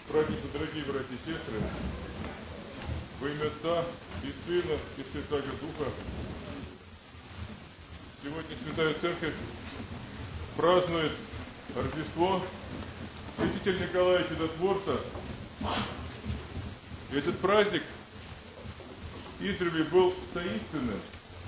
Праздника, дорогие братья и сестры, во имя Отца и Сына и Святаго Духа. Сегодня Святая Церковь празднует Рождество святителя Николая Чудотворца. И этот праздник издревле был таинственным.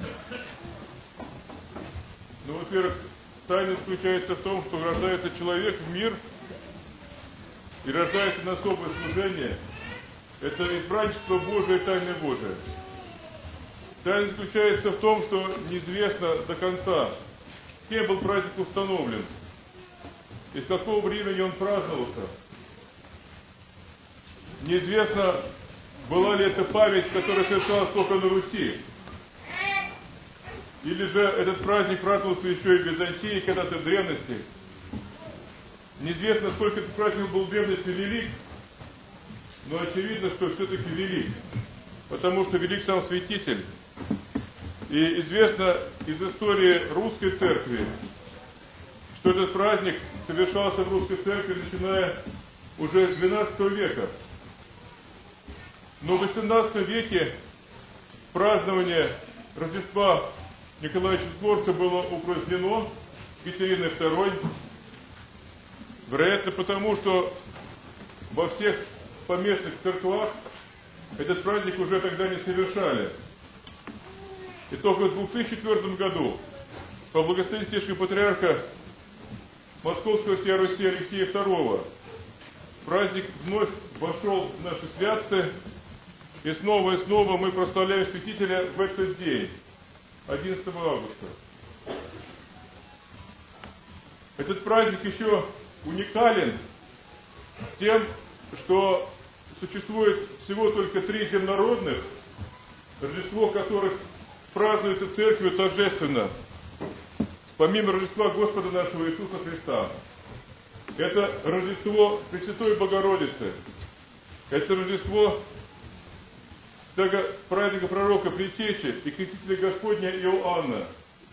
Ну, во-первых, тайна заключается в том, что рождается человек в мир и рождается на особое служение. Это избранничество Божие и тайна Божия. Тайна заключается в том, что неизвестно до конца, кем был праздник установлен, и с какого времени он праздновался. Неизвестно, была ли это память, которая совершалась только на Руси, или же этот праздник праздновался еще и в Византии, когда-то в древности. Неизвестно, сколько этот праздник был в древности велик, но очевидно, что все-таки велик, потому что велик сам святитель. И известно из истории русской церкви, что этот праздник совершался в русской церкви, начиная уже с XII века. Но в XVIII веке празднование Рождества Николая Чудотворца было упразднено Екатериной II, вероятно, потому что во всех поместных церквах этот праздник уже тогда не совершали. И только в 2004 году по благословению Святейшего Патриарха Московского всея Руси Алексея II праздник вновь вошел в наши святцы, и снова мы прославляем святителя в этот день, 11 августа. Этот праздник еще уникален тем, что существует всего только 3 земнородных, Рождество которых празднуется Церковью торжественно, помимо Рождества Господа нашего Иисуса Христа. Это Рождество Пресвятой Богородицы, это Рождество праздника пророка Предтечи и Крестителя Господня Иоанна.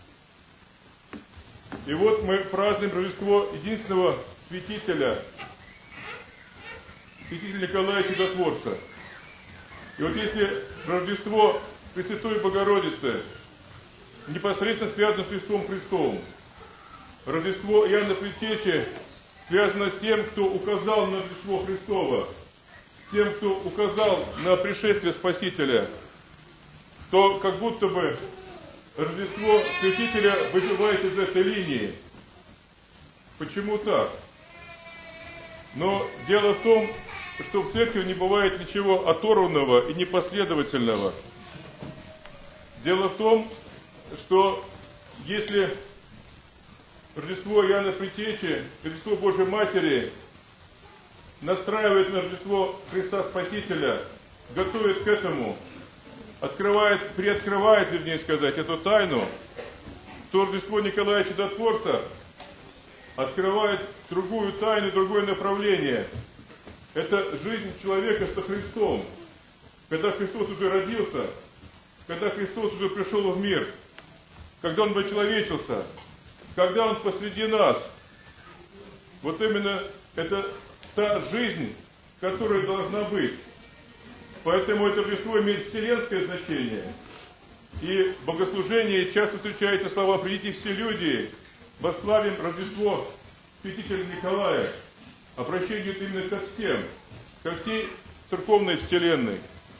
И вот мы празднуем Рождество единственного святителя, святителя Николая Чудотворца. И вот если Рождество Пресвятой Богородицы непосредственно связано с Христом Христовым, Рождество Иоанна Предтечи связано с тем, кто указал на Рождество Христово, тем, кто указал на пришествие Спасителя, то как будто бы Рождество Святителя выбивает из этой линии. Почему так? Но дело в том, что в церкви не бывает ничего оторванного и непоследовательного. Дело в том, что если Рождество Иоанна Предтечи, Рождество Божьей Матери настраивает на Рождество Христа Спасителя, готовит к этому, приоткрывает, вернее сказать, эту тайну, то Рождество Николая Чудотворца открывает другую тайну, другое направление. Это жизнь человека со Христом. Когда Христос уже родился, когда Христос уже пришел в мир, когда Он вочеловечился, когда Он посреди нас. Вот именно это та жизнь, которая должна быть. Поэтому это Рождество имеет вселенское значение. И в богослужении часто встречаются слова «Придите все люди, восславим Рождество святителя Николая». Обращение именно ко всем, ко всей церковной вселенной.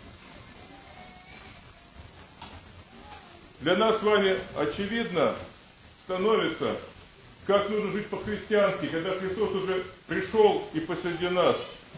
Для нас с вами очевидно становится, как нужно жить по-христиански, когда Христос уже пришел и посреди нас.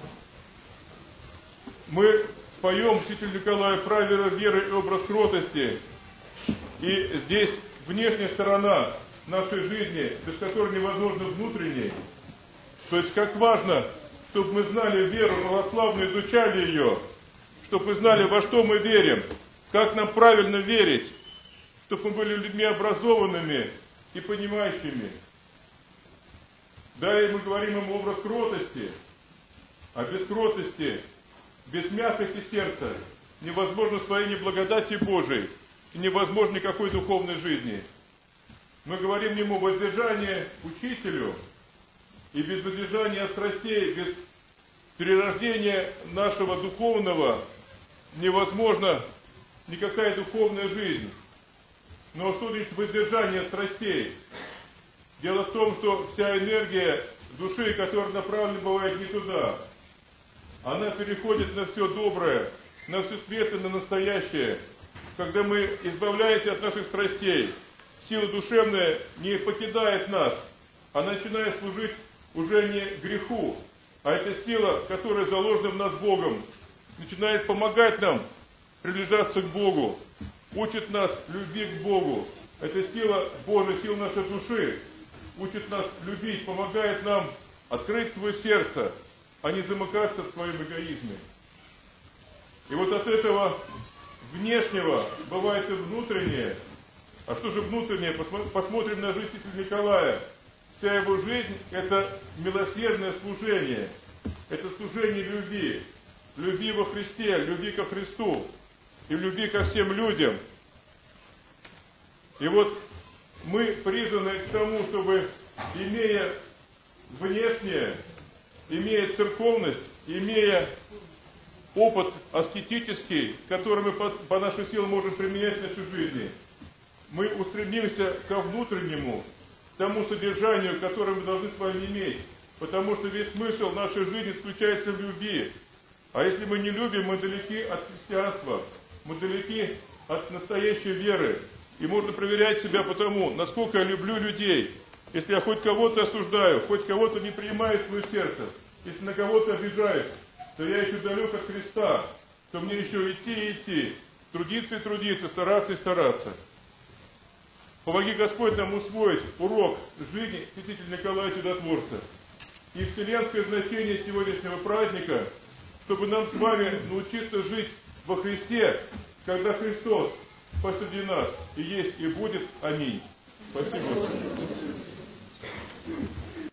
Мы поем святителю Николаю правила веры и образ кротости. И здесь внешняя сторона нашей жизни, без которой невозможно внутренней. То есть как важно, чтобы мы знали веру православную, изучали ее, чтобы мы знали, во что мы верим, как нам правильно верить, чтобы мы были людьми образованными и понимающими. Далее мы говорим им образ кротости, а без кротости, без мягкости сердца невозможно освоение благодати Божией и невозможно никакой духовной жизни. Мы говорим ему воздержание учителю, и без воздержания от страстей, без перерождение нашего духовного невозможно никакая духовная жизнь. Но что значит воздержание страстей? Дело в том, что вся энергия души, которая направлена бывает не туда, она переходит на все доброе, на все светлое, на настоящее. Когда мы избавляемся от наших страстей, сила душевная не покидает нас, а начинает служить уже не греху, а эта сила, которая заложена в нас Богом, начинает помогать нам приближаться к Богу, учит нас любви к Богу. Эта сила Божия, сила нашей души, учит нас любить, помогает нам открыть свое сердце, а не замыкаться в своем эгоизме. И вот от этого внешнего бывает и внутреннее. А что же внутреннее? Посмотрим на жизнь святителя Николая. Вся его жизнь – это милосердное служение. Это служение любви. Любви во Христе, любви ко Христу. И любви ко всем людям. И вот мы призваны к тому, чтобы, имея внешнее, имея церковность, имея опыт аскетический, который мы по нашей силе можем применять в нашей жизни, мы устремимся ко внутреннему, к тому содержанию, которое мы должны с вами иметь. Потому что весь смысл нашей жизни заключается в любви. А если мы не любим, мы далеки от христианства, мы далеки от настоящей веры. И можно проверять себя по тому, насколько я люблю людей. Если я хоть кого-то осуждаю, хоть кого-то не принимаю в свое сердце, если на кого-то обижаюсь, то я еще далек от Христа, то мне еще идти и идти, трудиться и трудиться, стараться и стараться. Помоги Господь нам усвоить урок жизни святителя Николая Чудотворца и вселенское значение сегодняшнего праздника, чтобы нам с вами научиться жить во Христе, когда Христос посреди нас и есть, и будет. Аминь. Спасибо.